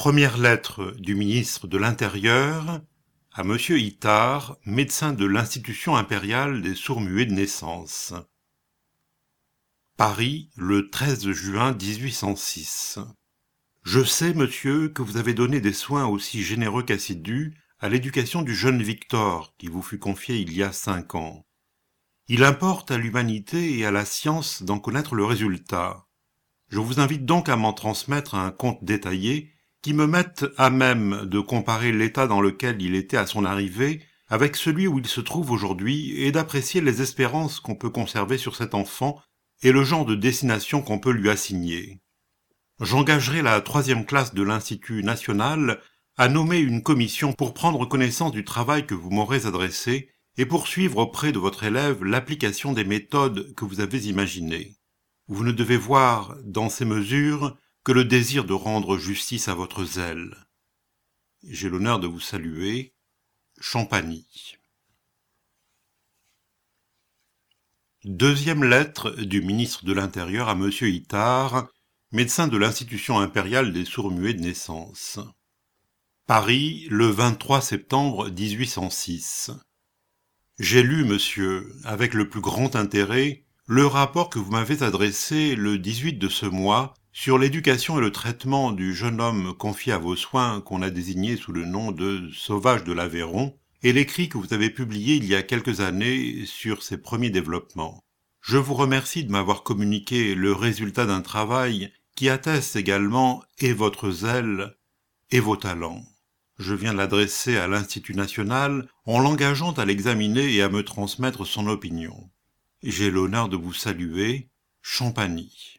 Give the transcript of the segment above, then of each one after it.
Première lettre du ministre de l'Intérieur à Monsieur Itard, médecin de l'Institution impériale des sourds-muets de naissance. Paris, le 13 juin 1806. Je sais, monsieur, que vous avez donné des soins aussi généreux qu'assidus à l'éducation du jeune Victor, qui vous fut confié il y a 5 ans. Il importe à l'humanité et à la science d'en connaître le résultat. Je vous invite donc à m'en transmettre un compte détaillé qui me mette à même de comparer l'état dans lequel il était à son arrivée avec celui où il se trouve aujourd'hui et d'apprécier les espérances qu'on peut conserver sur cet enfant et le genre de destination qu'on peut lui assigner. J'engagerai la 3e classe de l'Institut national à nommer une commission pour prendre connaissance du travail que vous m'aurez adressé et poursuivre auprès de votre élève l'application des méthodes que vous avez imaginées. Vous ne devez voir dans ces mesures que le désir de rendre justice à votre zèle. J'ai l'honneur de vous saluer, Champagny. Deuxième lettre du ministre de l'Intérieur à Monsieur Itard, médecin de l'Institution impériale des sourds-muets de naissance. Paris, le 23 septembre 1806. J'ai lu, monsieur, avec le plus grand intérêt, le rapport que vous m'avez adressé le 18 de ce mois sur l'éducation et le traitement du jeune homme confié à vos soins qu'on a désigné sous le nom de Sauvage de l'Aveyron, et l'écrit que vous avez publié il y a quelques années sur ses premiers développements. Je vous remercie de m'avoir communiqué le résultat d'un travail qui atteste également et votre zèle et vos talents. Je viens de l'adresser à l'Institut national en l'engageant à l'examiner et à me transmettre son opinion. J'ai l'honneur de vous saluer, Champagny.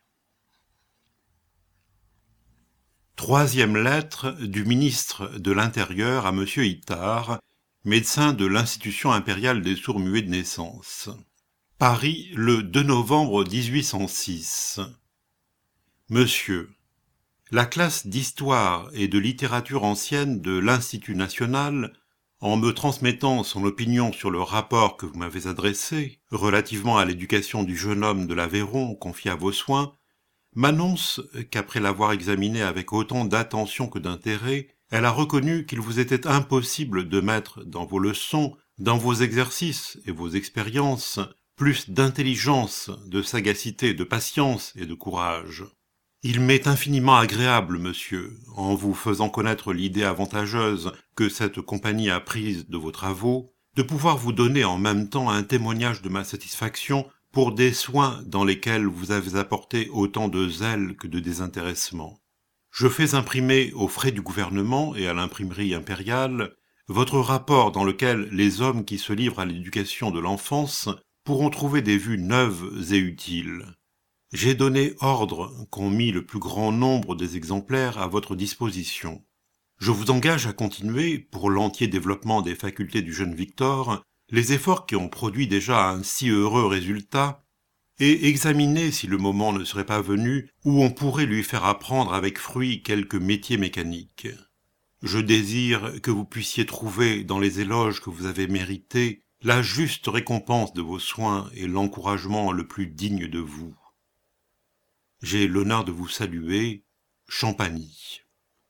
Troisième lettre du ministre de l'Intérieur à Monsieur Itard, médecin de l'Institution impériale des sourds-muets de naissance. Paris, le 2 novembre 1806. Monsieur, la classe d'histoire et de littérature ancienne de l'Institut national, en me transmettant son opinion sur le rapport que vous m'avez adressé, relativement à l'éducation du jeune homme de l'Aveyron confié à vos soins, m'annonce qu'après l'avoir examiné avec autant d'attention que d'intérêt, elle a reconnu qu'il vous était impossible de mettre dans vos leçons, dans vos exercices et vos expériences, plus d'intelligence, de sagacité, de patience et de courage. Il m'est infiniment agréable, monsieur, en vous faisant connaître l'idée avantageuse que cette compagnie a prise de vos travaux, de pouvoir vous donner en même temps un témoignage de ma satisfaction pour des soins dans lesquels vous avez apporté autant de zèle que de désintéressement. Je fais imprimer aux frais du gouvernement et à l'imprimerie impériale votre rapport dans lequel les hommes qui se livrent à l'éducation de l'enfance pourront trouver des vues neuves et utiles. J'ai donné ordre qu'on mit le plus grand nombre des exemplaires à votre disposition. Je vous engage à continuer, pour l'entier développement des facultés du jeune Victor, les efforts qui ont produit déjà un si heureux résultat, et examiner si le moment ne serait pas venu où on pourrait lui faire apprendre avec fruit quelques métiers mécaniques. Je désire que vous puissiez trouver dans les éloges que vous avez mérités la juste récompense de vos soins et l'encouragement le plus digne de vous. J'ai l'honneur de vous saluer, Champagny.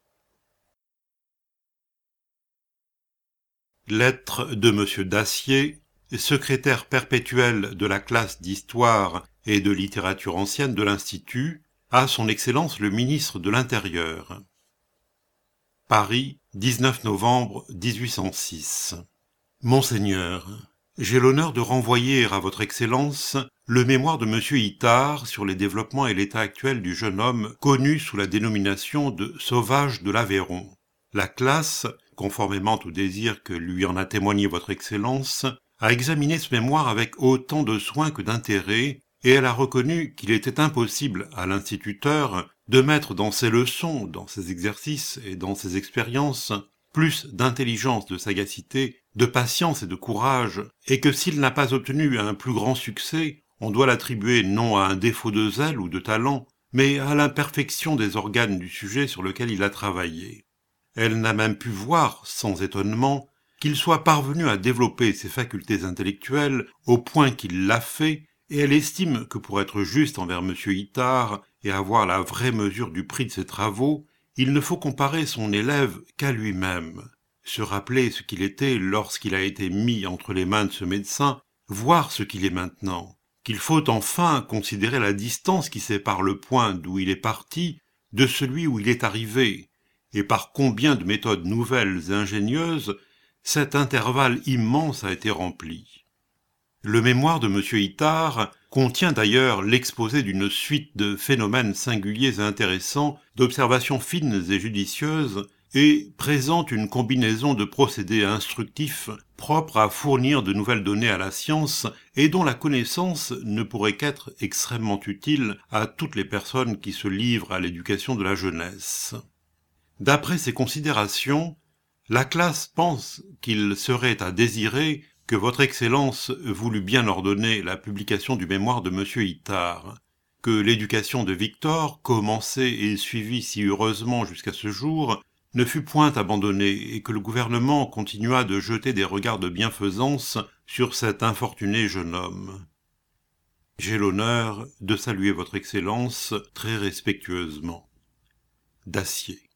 Lettre de Monsieur Dacier, secrétaire perpétuel de la classe d'histoire et de littérature ancienne de l'Institut, à son Excellence le ministre de l'Intérieur. Paris, 19 novembre 1806. Monseigneur, j'ai l'honneur de renvoyer à votre Excellence le mémoire de Monsieur Itard sur les développements et l'état actuel du jeune homme connu sous la dénomination de Sauvage de l'Aveyron. La classe, conformément au désir que lui en a témoigné votre Excellence, a examiné ce mémoire avec autant de soin que d'intérêt, et elle a reconnu qu'il était impossible à l'instituteur de mettre dans ses leçons, dans ses exercices et dans ses expériences plus d'intelligence, de sagacité, de patience et de courage, et que s'il n'a pas obtenu un plus grand succès, on doit l'attribuer non à un défaut de zèle ou de talent, mais à l'imperfection des organes du sujet sur lequel il a travaillé. Elle n'a même pu voir, sans étonnement, qu'il soit parvenu à développer ses facultés intellectuelles au point qu'il l'a fait, et elle estime que pour être juste envers M. Itard et avoir la vraie mesure du prix de ses travaux, il ne faut comparer son élève qu'à lui-même, se rappeler ce qu'il était lorsqu'il a été mis entre les mains de ce médecin, voir ce qu'il est maintenant, qu'il faut enfin considérer la distance qui sépare le point d'où il est parti de celui où il est arrivé, et par combien de méthodes nouvelles et ingénieuses cet intervalle immense a été rempli. Le mémoire de M. Itard contient d'ailleurs l'exposé d'une suite de phénomènes singuliers et intéressants, d'observations fines et judicieuses, et présente une combinaison de procédés instructifs propres à fournir de nouvelles données à la science et dont la connaissance ne pourrait qu'être extrêmement utile à toutes les personnes qui se livrent à l'éducation de la jeunesse. D'après ces considérations, la classe pense qu'il serait à désirer que votre Excellence voulût bien ordonner la publication du mémoire de M. Itard, que l'éducation de Victor, commencée et suivie si heureusement jusqu'à ce jour, ne fut point abandonnée et que le gouvernement continua de jeter des regards de bienfaisance sur cet infortuné jeune homme. J'ai l'honneur de saluer votre Excellence très respectueusement. Dacier.